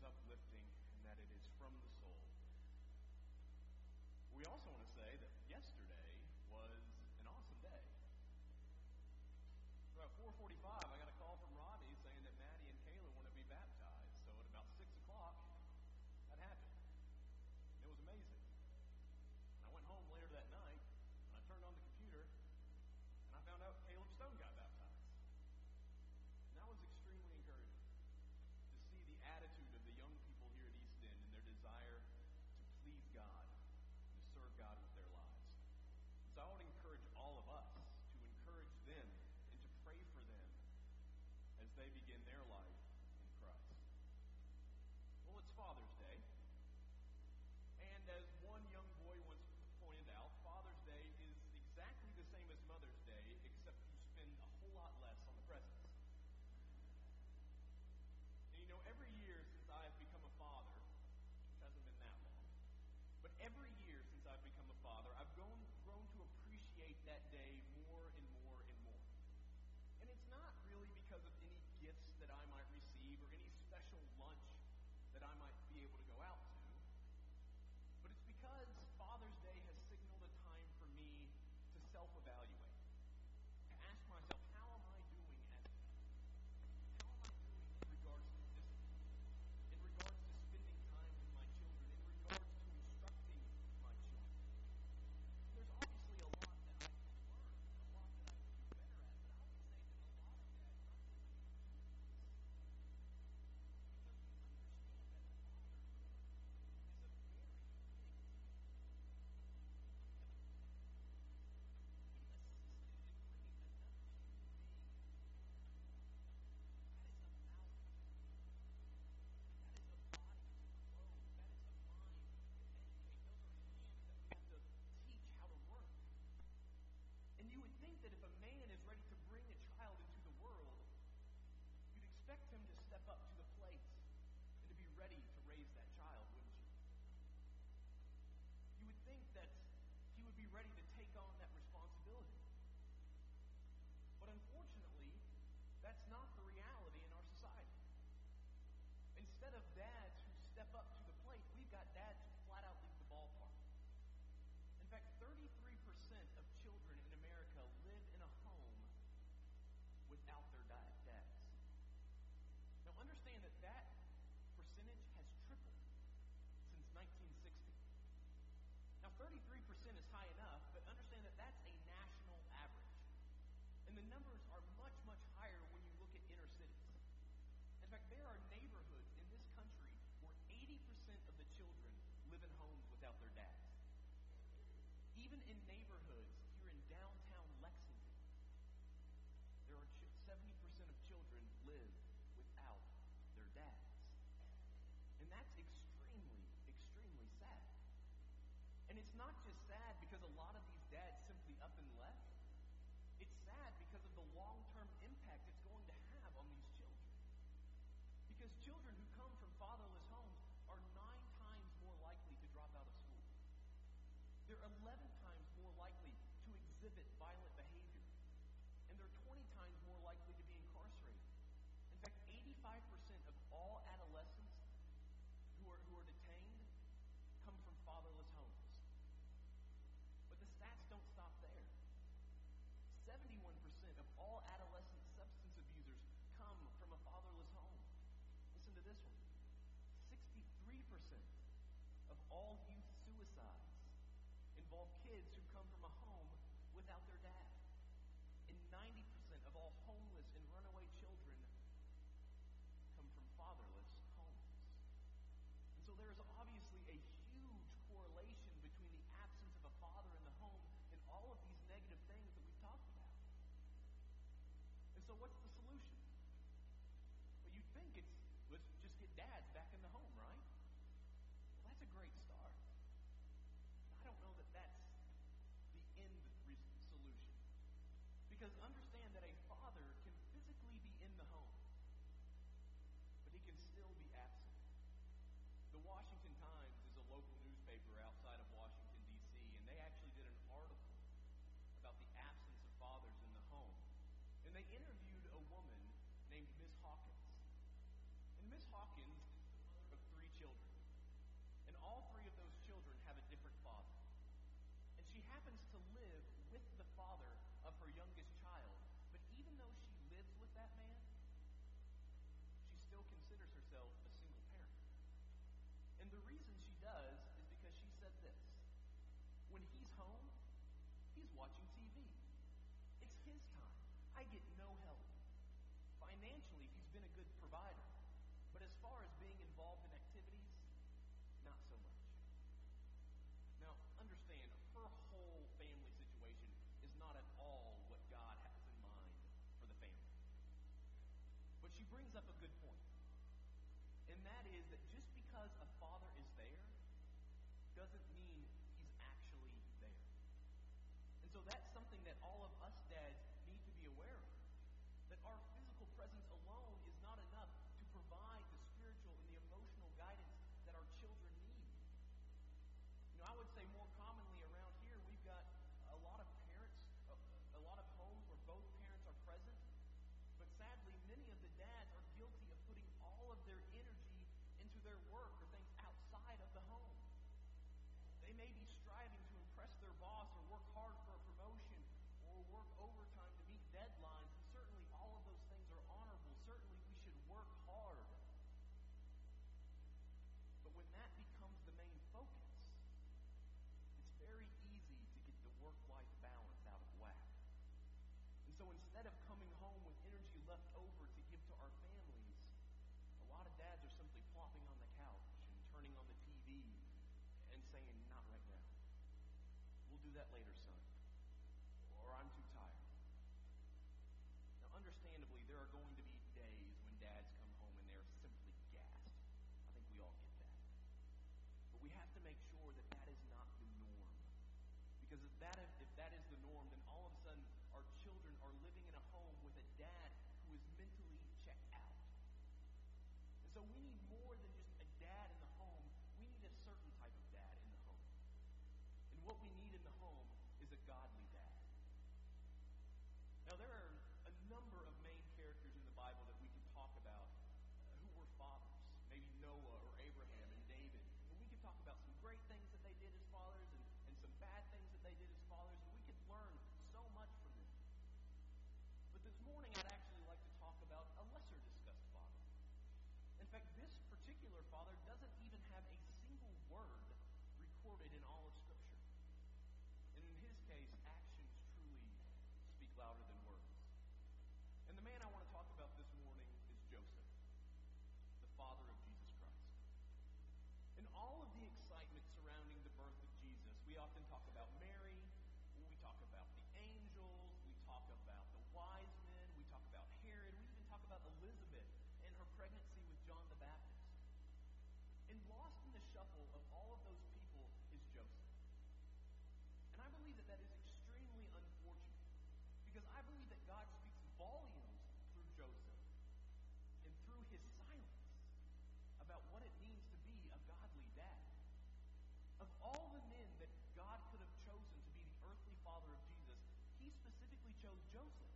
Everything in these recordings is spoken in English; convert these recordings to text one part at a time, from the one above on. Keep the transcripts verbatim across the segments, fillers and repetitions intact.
uplifting and that it is from the soul. We also want to say that yesterday was an awesome day. About four forty-five, I got a call from Robbie saying that Maddie and Kayla want to be baptized. So at about six o'clock, that happened. It was amazing. And I went home later that night, and I turned on the computer, and I found out Caleb Stone got baptized. And that was extremely encouraging to see the attitude of the young people here at East End and their desire to please God and to serve God with their lives. So I would encourage all of us to encourage them and to pray for them as they begin their life in Christ. Well, it's Father's Day. And as one young boy once pointed out, Father's Day is exactly the same as Mother's Day, except you spend a whole lot less on the presents. And you know, every year since I have become a father, which hasn't been that long, but every year since I've become a father, I've grown, grown to appreciate that day more and more and more. And it's not really because of any gifts that I might receive or any special lunch that I might be able to go out to, but it's because Father's Day has signaled a time for me to self-evaluate, to ask myself, how am I doing as a father? How am I doing in regards to discipline, in regards to spending time with my children, in regards to instructing my children? There's obviously a lot that I can learn, a lot that I can do better at, but I would say that a lot of that comes from the because we understand that fatherhood is a very big deal. We've assisted in bringing another human being into the world. That is a mouth to feed. That is a body to clothe. That is a mind to educate. Those are hands that we have to teach how to work. And you would think that if a man is ready to bring a child into the world, you'd expect him to step up to the plate and to be ready to raise that child, wouldn't you? You would think that he would be ready to take on that responsibility. But unfortunately, that's not the reality in our society. Instead of dads who step up to the plate, we've got dads who flat out leave the ballpark. In fact, thirty-three percent of children in America live in a home without their da- dads. Now understand that that percentage has tripled since nineteen sixty. Now thirty-three percent is high enough, but understand that that's a national average. And the numbers are much, much higher when you look at inner cities. In fact, there are neighborhoods in this country where eighty percent of the children live in homes without their dads. Even in neighborhoods here in downtown Lexington, there are ch- seventy percent of children live without their dads. And that's extremely, extremely sad. And it's not just sad because a lot of these dads simply up and left. It's sad because of the long-term impact it's going to have on these children. Because children who come from fatherless homes are nine times more likely to drop out of school. They're eleven times more likely to exhibit violent behavior. And they're twenty times more likely to be incarcerated. In fact, eighty-five percent of all adolescents who are, who are detained come from fatherless homes. But the stats don't stop there. seventy-one percent of all adolescent substance abusers come from a fatherless home. Listen to this one. sixty-three percent of all youth suicides involve kids who come from a home without their dad. And ninety percent of all homeless and runaway children come from fatherless homes. And so there is obviously a huge correlation between the absence of a father in the home and all of these negative things that we've talked about. And so what's the solution? Well, you'd think it's, let's just get dads back in the home, right? Well, that's a great start. I don't know that that's the end re- solution. Because understand that a father can physically be in the home, but he can still be absent. The Washington Times is a local newspaper outside of Washington, D C, and they actually did an article about the absence of fathers in the home. And they interviewed a woman named Miss Hawkins. And Miss Hawkins is the mother of no help. Financially, he's been a good provider. But as far as being involved in activities, not so much. Now, understand, her whole family situation is not at all what God has in mind for the family. But she brings up a good point. And that is that just because a father is there doesn't mean he's actually there. And so that's something that all of us dads need to be aware of. That our physical presence alone is not enough to provide the spiritual and the emotional guidance that our children need. You know, I would say more commonly around here, we've got a lot of parents, a, a lot of homes where both parents are present. But sadly, many of the dads are guilty of putting all of their energy into their work or things outside of the home. They may be striving to impress their boss or work hard for a promotion or work overtime to meet deadlines. And certainly all of those things are honorable. Certainly we should work hard. But when that becomes the main focus, it's very easy to get the work-life balance out of whack. And so instead of coming home with energy left over to give to our families, a lot of dads are simply plopping on the couch and turning on the T V and saying, not right now. We'll do that later, son. Or I'm too tired. Now, understandably, there are going to be days when dads come home and they're simply gassed. I think we all get that. But we have to make sure that that is not the norm. Because if that is, if that is the norm, then all of a sudden our children are living in a home with a dad who is mentally checked out. And so we need more than just a dad in the home. We need a certain type of dad in the home. And what we need in the home is a godly dad. Now, there are a number of main characters in the Bible that we can talk about uh, who were fathers. Maybe Noah or Abraham and David. And we can talk about some great things that they did as fathers and, and some bad things that they did as fathers. And we could learn so much from them. But this morning, I'd actually like to talk about a lesser discussed father. In fact, this particular father doesn't even have a single word recorded in all of Scripture. And in his case, actions truly speak louder than words. And the man I want to talk about this morning is Joseph, the father of Jesus Christ. In all of the excitement surrounding the birth of Jesus, we often talk about Mary, we talk about the angels, we talk about the wise men, we talk about Herod, we even talk about Elizabeth and her pregnancy with John the Baptist. And lost in the shuffle of all of those people is Joseph. And I believe that that is extremely unfortunate, because I believe that God speaks volumes through Joseph and through his silence about what it means to be a godly dad. Of all the men that God could have chosen to be the earthly father of Jesus, he specifically chose Joseph.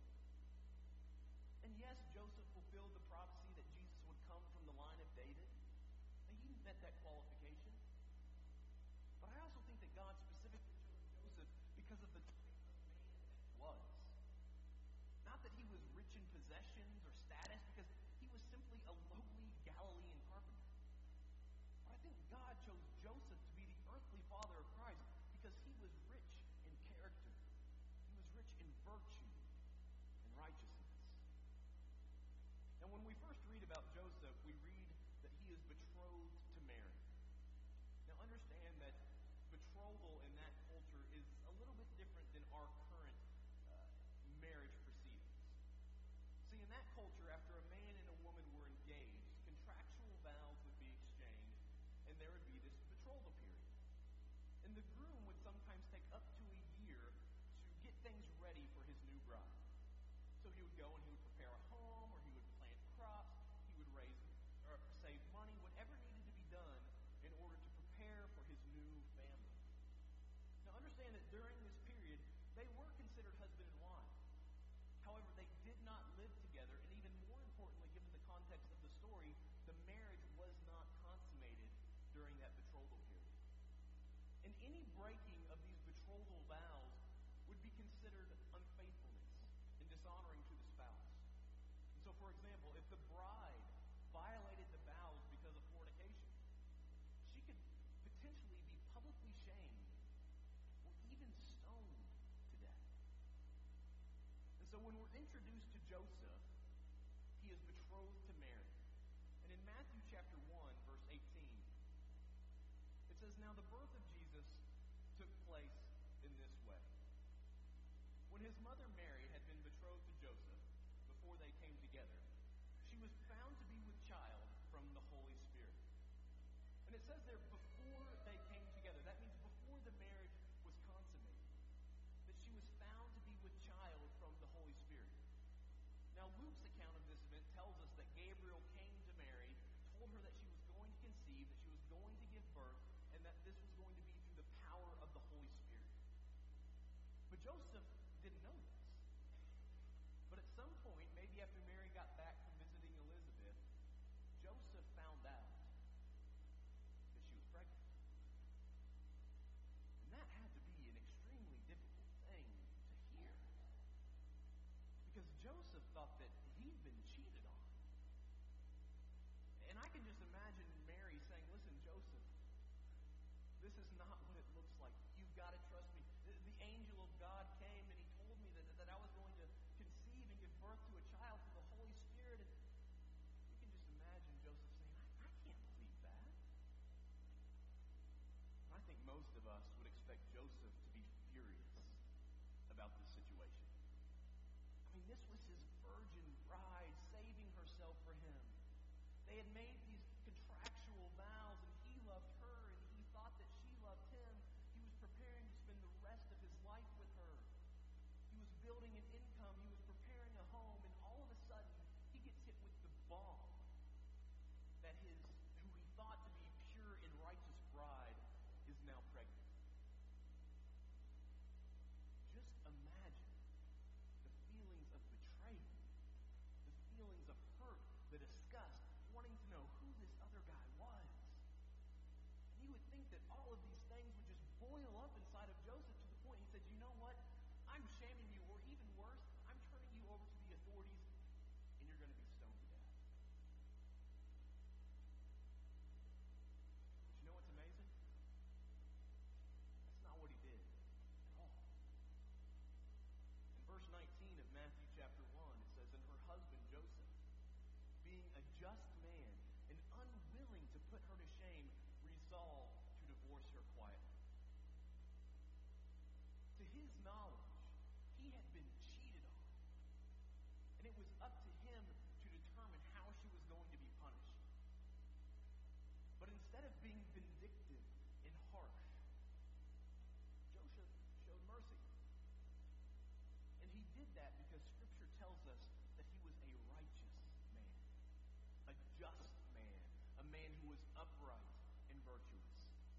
And yes, Joseph fulfilled the prophecy that Jesus would come from the line of David. And he met that qualification. But I also think that God specifically chose Joseph because of the type of man that he was. Not that he was rich in possessions or status, because he was simply a lowly Galilean carpenter. But I think God chose Joseph to be the earthly father of Christ because he was rich in character. He was rich in virtue and righteousness. Now, when we first read about Joseph, we read that he is betrothed to Mary. Now, understand that betrothal in that culture is a little bit different than our current uh, marriage proceedings. See, in that culture, after a man and a woman were engaged, contractual vows would be exchanged, and there would be this betrothal period. And the groom would sometimes take up to a year to get things ready for his new bride. So he would go and he would prepare a home, or he would plant crops, he would raise or save money, whatever needed to be done in order to prepare for his new family. Now understand that during this period, they were considered husband and wife. However, they did not live together, and even more importantly, given the context of the story, the marriage was not consummated during that betrothal period. And any breaking of these betrothal vows would be considered unfaithfulness and dishonoring to the spouse. And so, for example, if the bride violated the vows because of fornication, she could potentially be publicly shamed or even stoned to death. And so when we're introduced to Joseph says, now the birth of Jesus took place in this way. When his mother Mary had been betrothed to Joseph, before they came together, she was found to be with child from the Holy Spirit. And it says there, before they came together. That means before the marriage was consummated. That she was found to be with child from the Holy Spirit. Now, Luke's account of this event tells us that Gabriel came to Mary, told her that she was going to conceive, that she was going to give birth, and that this was going to be through the power of the Holy Spirit. But Joseph didn't know this. But at some point, maybe after Mary got back from visiting Elizabeth, Joseph found out that she was pregnant. And that had to be an extremely difficult thing to hear. Because Joseph thought that he'd been cheated on. And I can just imagine Mary saying, listen, Joseph, this is not what it looks like. You've got to trust me. The, the angel of God came and he told me that, that I was going to conceive and give birth to a child through the Holy Spirit. And we can just imagine Joseph saying, I, I can't believe that. And I think most of us would expect Joseph to be furious about this situation. I mean, this was his virgin bride saving herself for him. They had made these contractual vows, and he loved her, and he thought that she loved him. He was preparing to spend the rest of his life with her. He was building an income. He was preparing a home, and all of a sudden, he gets hit with the bomb that his, who he thought to be pure and righteous bride is now pregnant. Just imagine the feelings of betrayal, the feelings of hurt, the disgust, wanting to know who this other guy was. And you would think that all of these things would just boil up inside of Joseph to the point he said, you know what? I'm shaming you, or even worse, I'm turning you over to the authorities, and you're going to be stoned to death. But you know what's amazing? That's not what he did at all. In verse nineteen of Matthew chapter one, it says, and her husband Joseph, being a just man and unwilling to put her to shame, resolved to divorce her quietly. To his knowledge, he had been cheated on. And it was up to him to determine how she was going to be punished. But instead of being vindictive and harsh, Joseph showed mercy. And he did that because Scripture tells us that he was a righteous man, a just man, a man who was upright and virtuous.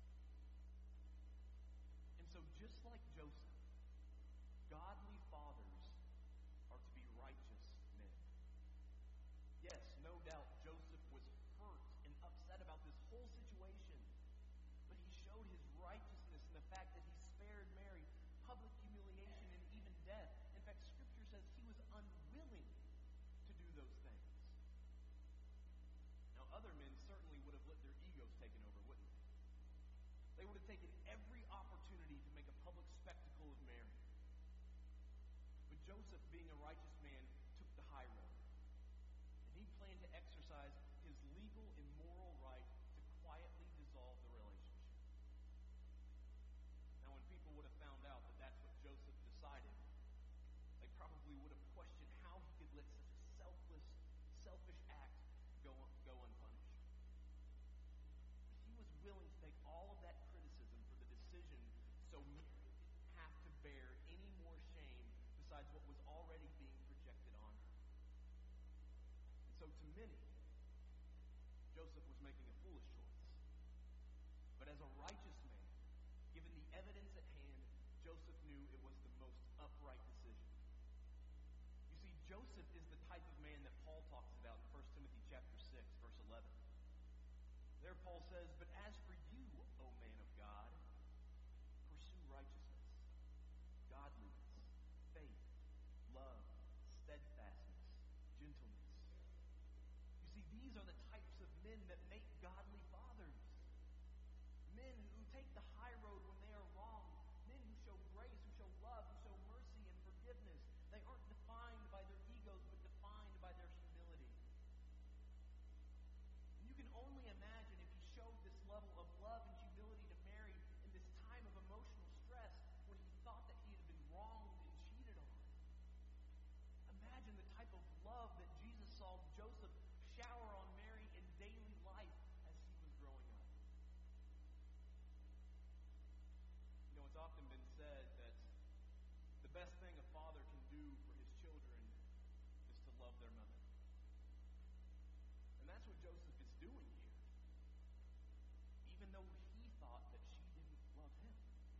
And so just like Joseph, godly fathers are to be righteous men. Yes, no doubt Joseph was hurt and upset about this whole situation, but he showed his righteousness in the fact that he spared Mary public humiliation and even death. In fact, Scripture says he was unwilling to do those things. Now, other men certainly would have let their egos taken over, wouldn't they? They would have taken every opportunity to make a public spectacle of Mary. But Joseph, being a righteous man, took the high road. And he planned to exercise his legal and moral right to quietly dissolve the relationship. Now, when people would have found out that that's what Joseph decided, they probably would have questioned how he could let such a selfless, selfish act go, go unpunished. But he was willing to take all of that criticism for the decision so Mary didn't have to bear any more shame besides what was already being projected on her. And so to many, Joseph was making a foolish choice. But as a righteous man, given the evidence at hand, Joseph knew it was the most upright decision. You see, Joseph is the type of man that Paul talks about in First Timothy chapter six, verse eleven. There Paul says, but as for you, O man of God, pursue righteousness, godliness, faith, love, steadfastness, gentleness. You see, these are the types of men that make godly fathers. Men who take the high road when they are wrong. Men who show grace, who show love, who show mercy and forgiveness. They aren't defined by their egos, but defined by their humility. And you can only imagine if he showed this level of love their mother. And that's what Joseph is doing here, even though he thought that she didn't love him.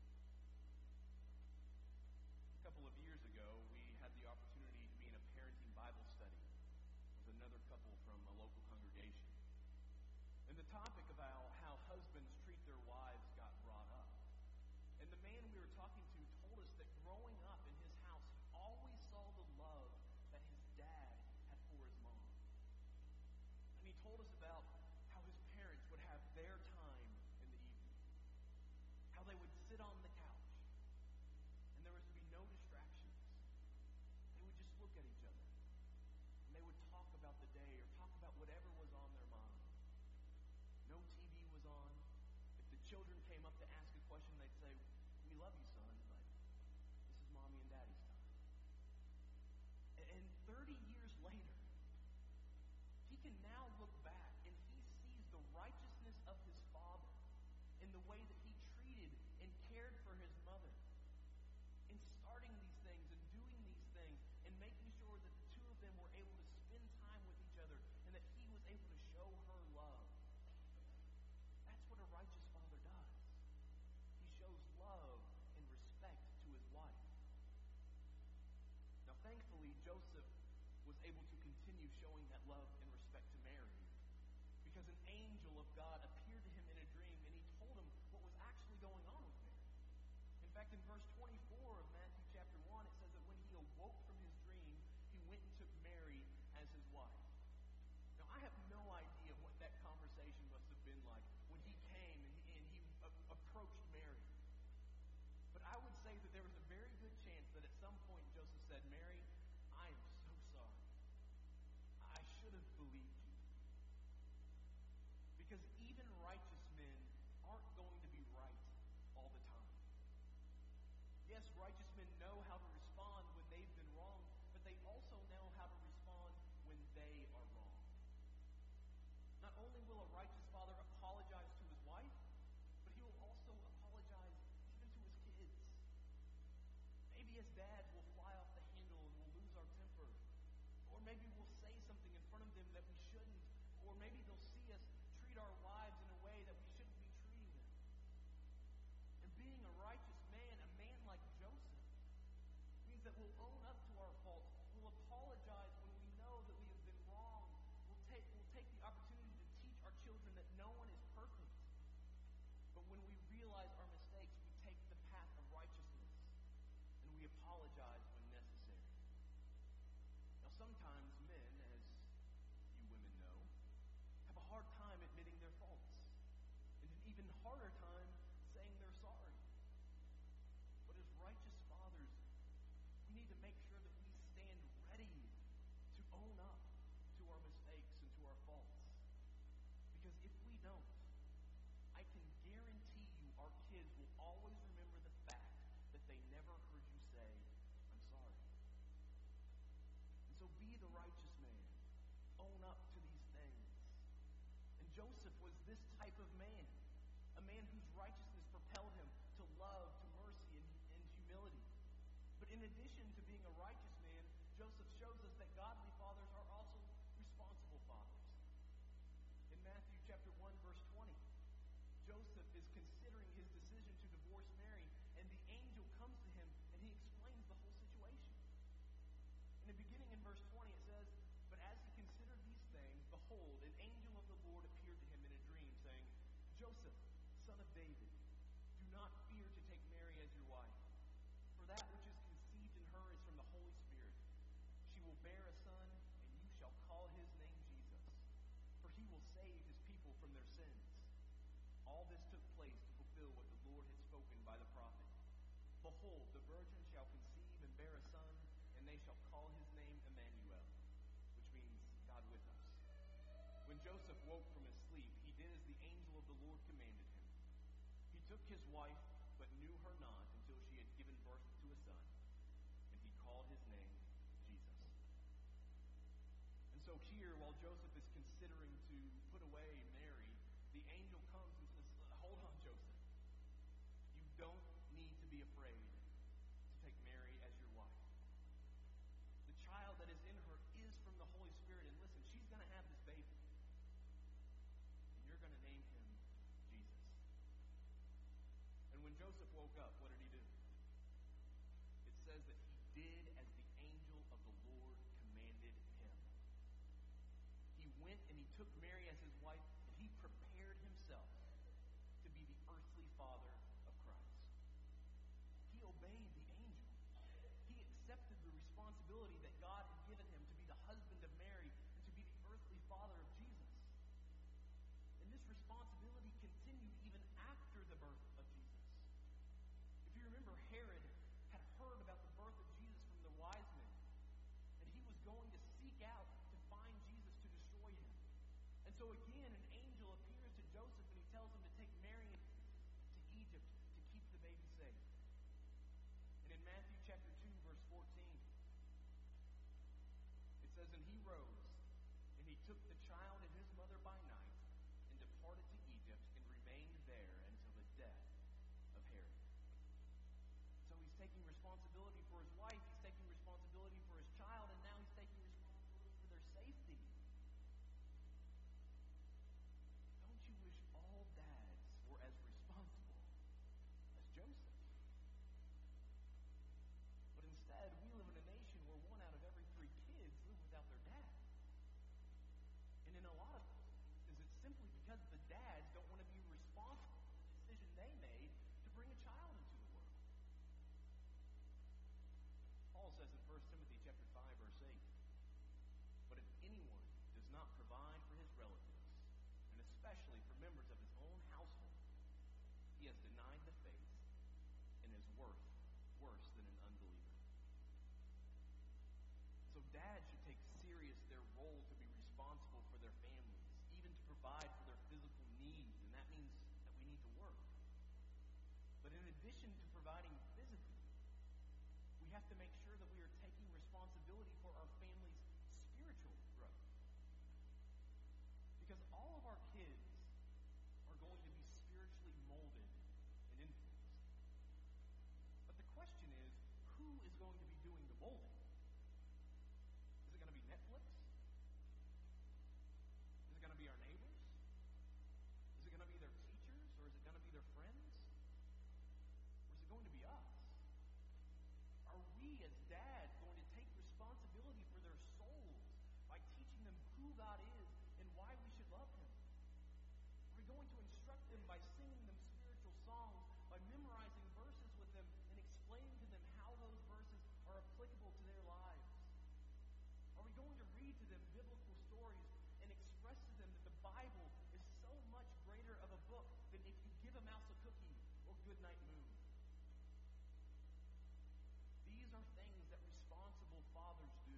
A couple of years ago, we had the opportunity to be in a parenting Bible study with another couple from a local congregation. And the topic about how husbands treat their wives got brought up. And the man we were talking to told us that growing up in his house, he always saw the love that his dad had for his mom. And he told us about how his parents would have their time in the evening, how they would sit on the couch, and there was to be no distractions. They would just look at each other, and they would talk about the day or talk about whatever was on their mind. No T V was on. If the children came up to ask a question, they'd say, "We love you, son, but this is mommy and daddy's time." And thirty years later, he can now look back and he sees the righteousness of his father in the way that he treated and cared for his mother, in starting these things and doing these things and making sure that the two of them were able to spend time with each other and that he was able to show her love. That's what a righteous father does. He shows love and respect to his wife. Now, thankfully, Joseph was able to continue showing that love and respect to Mary, because an angel of God appeared to him in a dream, and he told him what was actually going on with Mary. In fact, in verse twenty-four of Matthew chapter one, it says that when he awoke from his dream, he went and took Mary as his wife. Now, I have no idea what that conversation must have been like when he came and he, and he a- approached Mary. But I would say that there was a very good chance that at some point Joseph said, "Mary, I am so sorry. I should have believed you." Because even righteous men aren't going to be right all the time. Yes, righteous men know how to respond when they've been wrong, but they also know how to respond when they are wrong. Not only will a righteous father apologize to his wife, but he will also apologize even to his kids. Maybe as dads, we'll fly off the handle and we'll lose our temper. Or maybe we'll say something in front of them that we shouldn't. Or maybe they'll see us treat our wives in a way that we shouldn't be treating them. And being a righteous man, a man like Joseph, means that we'll own up to our faults. We'll apologize when we know that we have been wrong. We'll take, we'll take the opportunity to teach our children that no one is perfect. But when we realize our mistakes, we take the path of righteousness, and we apologize when necessary. Now, sometimes men, as you women know, have a hard time admitting their faults, and an even harder time saying they're sorry. But as righteous fathers, we need to make sure that we stand ready to own up to our mistakes and to our faults. Because if we don't, I can guarantee you our kids will always remember the fact that they never heard you say, "I'm sorry." And so be the righteous man. Own up to these things. And Joseph was this type of man, a man whose righteousness propelled him to love, to mercy, and, and humility. But in addition to being a righteous man, Joseph shows us that godly fathers are also responsible fathers. In Matthew chapter one, verse twenty, Joseph is considering his decision to divorce Mary, and the angel comes to him and he explains the whole situation. In the beginning in verse twenty, it says, "But as he considered these things, behold, an angel of the Lord appeared to him in a dream, saying, 'Joseph, son of David, do not fear to take Mary as your wife, for that which is conceived in her is from the Holy Spirit. She will bear a son, and you shall call his name Jesus, for he will save his people from their sins.' All this took place to fulfill what the Lord had spoken by the prophet. 'Behold, the virgin shall conceive and bear a son, and they shall call his name Emmanuel,'" which means God with us. When Joseph woke from his sleep, he did as the angel of the Lord commanded him. He took his wife, but knew her not until she had given birth to a son, and he called his name Jesus. And so here, while Joseph is considering to put away Mary, the angel comes and says, "Hold on, Joseph. You don't need to be afraid to take Mary as your wife. The child that is in her is from the Joseph woke up, what did he do? It says that he did as the angel of the Lord commanded him. He went and he took Mary as his wife, and he prepared himself to be the earthly father of Christ. He obeyed the angel. He accepted the responsibility that God had given him to be the husband of Mary and to be the earthly father of Jesus. And this responsibility continued even after the birth of Jesus. If you remember, Herod had heard about the birth of Jesus from the wise men, and he was going to seek out to find Jesus to destroy him. And so again, an angel appears to Joseph, and he tells him to take Mary to Egypt to keep the baby safe. And in Matthew chapter two, verse fourteen, it says, "And he rose, and he took the child and his mother by night, and departed to Egypt, and remained there until the death of Herod." So he's taking responsibility for his wife, he's taking responsibility for his child, and now he's taking responsibility for their safety. Don't you wish all dads were as responsible as Joseph? But instead, we live in a nation where one out of every three kids live without their dad. And in a lot of cases, it's simply because the dads don't want to be responsible for the decision they made to bring a child into the world. Paul says in First Timothy chapter five, verse eight, "But if anyone does not provide for his relatives, and especially for members of his own household, he has denied the faith and is worth worse than an unbeliever." So dads should take serious their role to be responsible for their families, even to provide for their physical needs, and that means that we need to work. But in addition to providing physically, we have to make sure that we are taking responsibility for our family's spiritual growth. Because all of our kids are going to be spiritually molded and influenced. But the question is, who is going to be doing the molding? Is it going to be Netflix? Is it going to be our neighbors? Is it going to be their teachers? Or is it going to be their friends? Or is it going to be us? Are we as dads going to take responsibility for their souls by teaching them who God is and why we should love Him? Are we going to instruct them by singing them spiritual songs, by memorizing verses with them and explaining to them how those verses are applicable to their lives? Are we going to read to them biblical stories and express to them that the Bible is so much greater of a book than if you give a mouse a cookie or goodnight moon? These are things that responsible fathers do.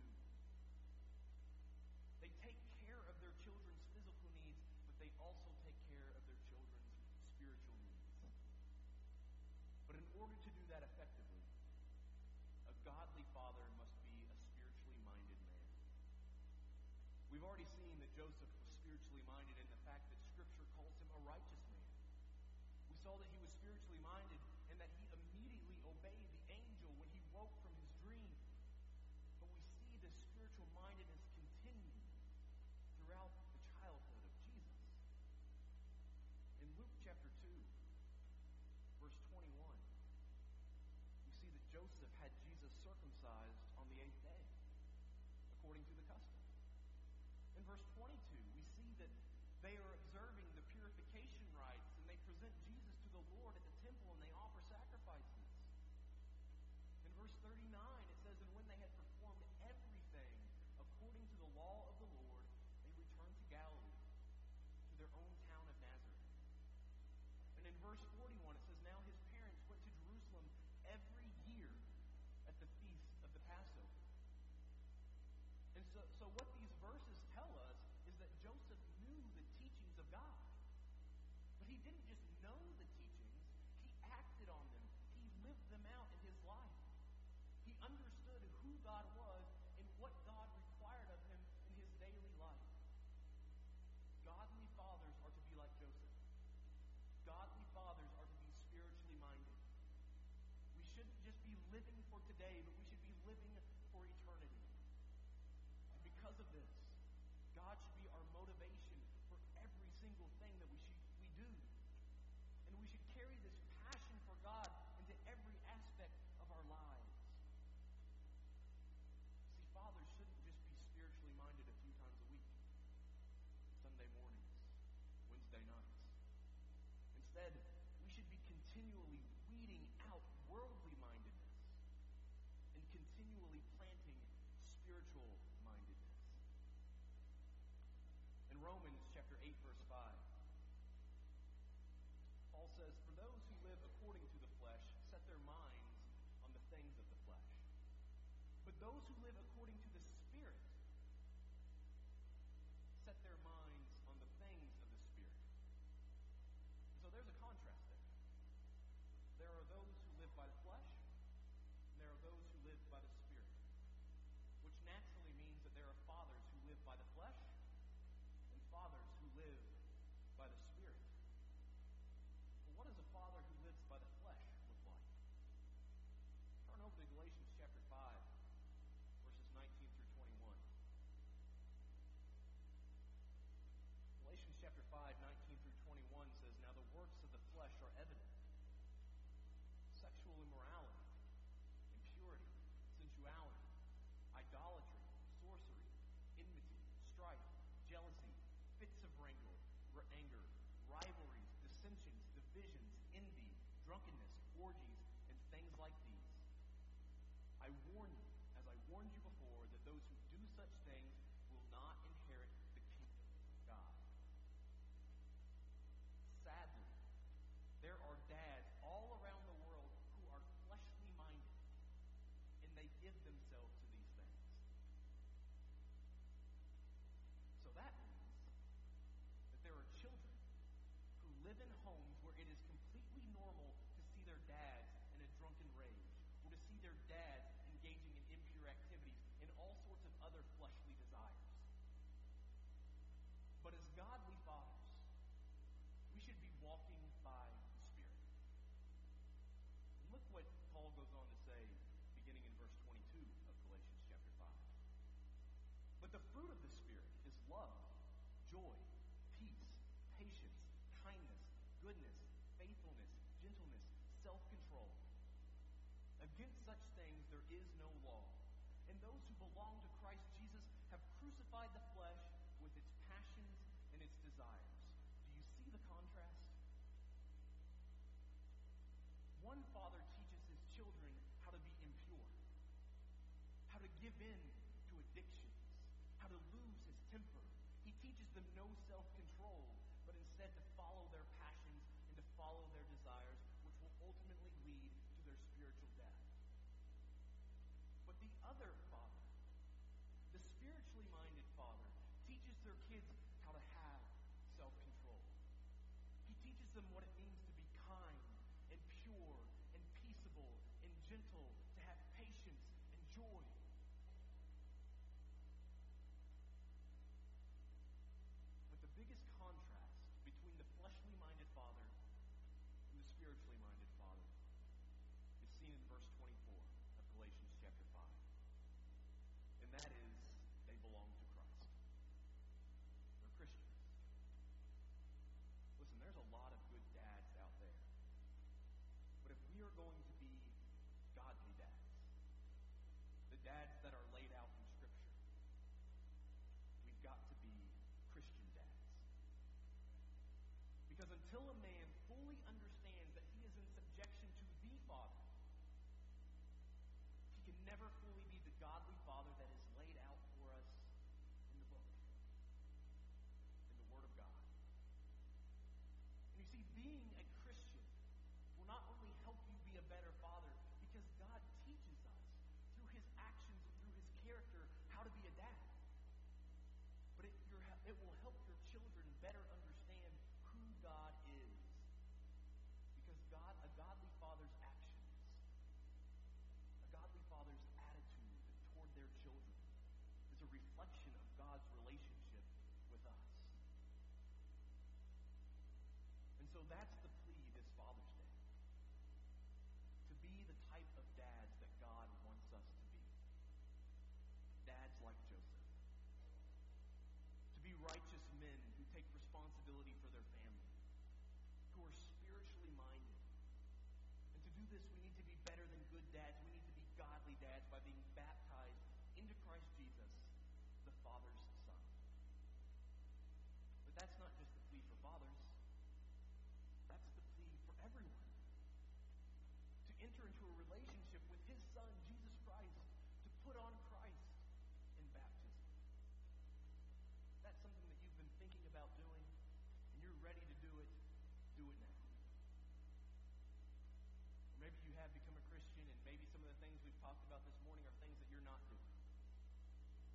They take care of their children's physical needs, but they also take care of their children's spiritual needs. But in order to do that effectively, a godly father must be a spiritually minded man. We've already seen that Joseph was spiritually minded in the fact that Scripture calls him a righteous man. We saw that he was spiritually minded and that he immediately obeyed the angel when he woke from his dream. But we see this spiritual mindedness continue throughout the childhood of Jesus. In Luke chapter two, verse twenty-one, we see that Joseph had Jesus circumcised on the eighth day, according to the custom. In verse twenty-two, we see that they are observing the purification rites, and they present Jesus to the Lord at the temple, and they offer sacrifices. In verse thirty-nine, it says, "And when they had performed everything according to the law of the Lord, they returned to Galilee, to their own town of Nazareth." And in verse forty-one, it says, "Now his parents went to Jerusalem every year at the feast of the Passover." And so, so what these verses tell us is that Joseph knew the teachings of God. But he didn't just know the teachings, he acted on them. He lived them out in his life. He understood who God was and what God required of him in his daily life. Godly fathers are to be like Joseph. Godly fathers are to be spiritually minded. We shouldn't just be living for today, but we should be living for eternity. And because of this, God should be our motivation for every single thing that we should, we do. And we should carry this passion for God But those who live according to the Spirit set their minds on the things of the Spirit. So there's a contrast there. There are those who live by the flesh, and there are those who live by the Spirit. Which naturally means that there are fathers who live by the flesh, and fathers who live by the Spirit. Well, what does a father who lives by the flesh look like? Turn over to Galatians chapter five, verses nineteen through twenty-one. Galatians chapter five, nineteen through twenty-one says, "Now the works of the flesh are evident: sexual immorality, impurity, sensuality, idolatry, sorcery, enmity, strife, jealousy, fits of anger, anger, rivalries, dissensions, divisions, envy, drunkenness, orgies, and things like these. I warn you, as I warned you before, that those who do such things will not inherit the kingdom of God." Sadly, there are dads all around the world who are fleshly minded, and they give themselves to these things. So that means that there are children who live in homes where it is completely normal to see their dads in a drunken rage, or to see their dads engaging in impure activities and all sorts of other fleshly desires. But as godly fathers, we should be walking by the Spirit. And look what Paul goes on to say, beginning in verse twenty-two of Galatians chapter five. "But the fruit of the Spirit is love, joy, peace, patience, kindness, goodness, faithfulness, gentleness, self-control. Against such things there is no law. And those who belong to Christ Jesus have crucified the flesh with its passions and its desires." Do you see the contrast? One father teaches his children how to be impure, how to give in to addictions, how to lose his temper. He teaches them no self-control, but instead to follow their passions and to follow their desires, which will ultimately lead to their spiritual death. But the other father, the spiritually minded father, teaches their kids how to have self-control. He teaches them what it means to be kind and pure and peaceable and gentle, to have patience and joy. But the biggest contrast between the fleshly minded father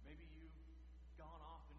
Maybe you've gone off